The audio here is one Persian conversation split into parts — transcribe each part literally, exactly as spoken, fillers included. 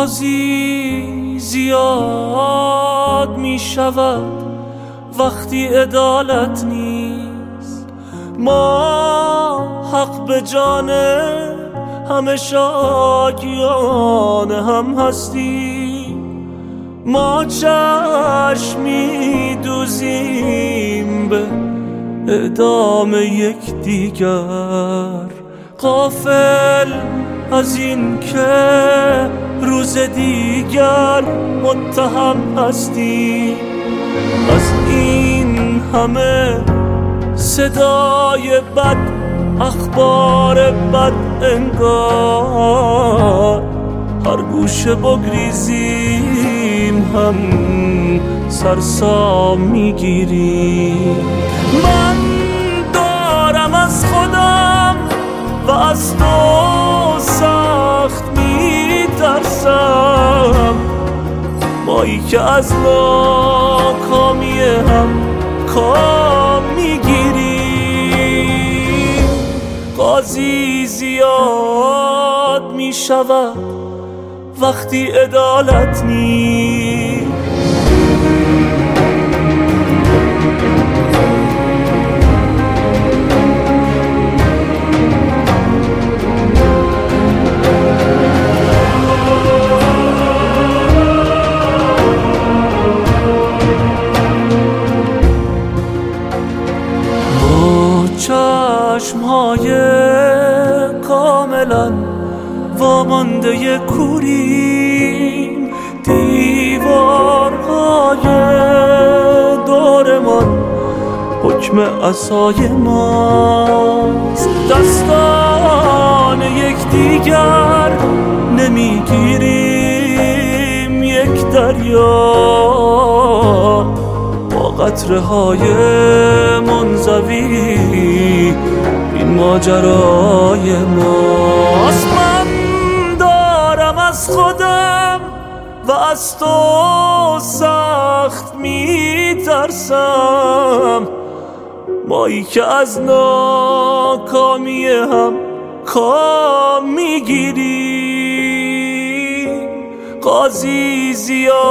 قاضی زیاد می شود وقتی عدالت نیست. ما حق به جان همه شاکیان هم هستیم. ما چشم می دوزیم به اعدام یک دیگر، غافل از این که روز دیگر متهم هستی. از این همه صدای بد، اخبار بد انگار هر گوشه بگریزیم هم سرسام میگیریم. من دارم از خودم و از تو سخت میترسم، مایی که از ناکامی هم کام میگیریم. قاضی زیاد میشود وقتی عدالت نیست. چشمهای کاملا وامانده کوریم، دیوارهای دورمان حکم عصای ماست. دستان یکدیگر نمیگیریم یک دریا، با قطره های منزوی این ماجرای ماست. من دارم از خودم و از تو سخت میترسم، مایی که از ناکامی هم کام میگیری. قاضی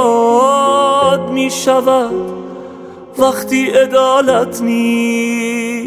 زیاد میشود وقتی عدالت نیست.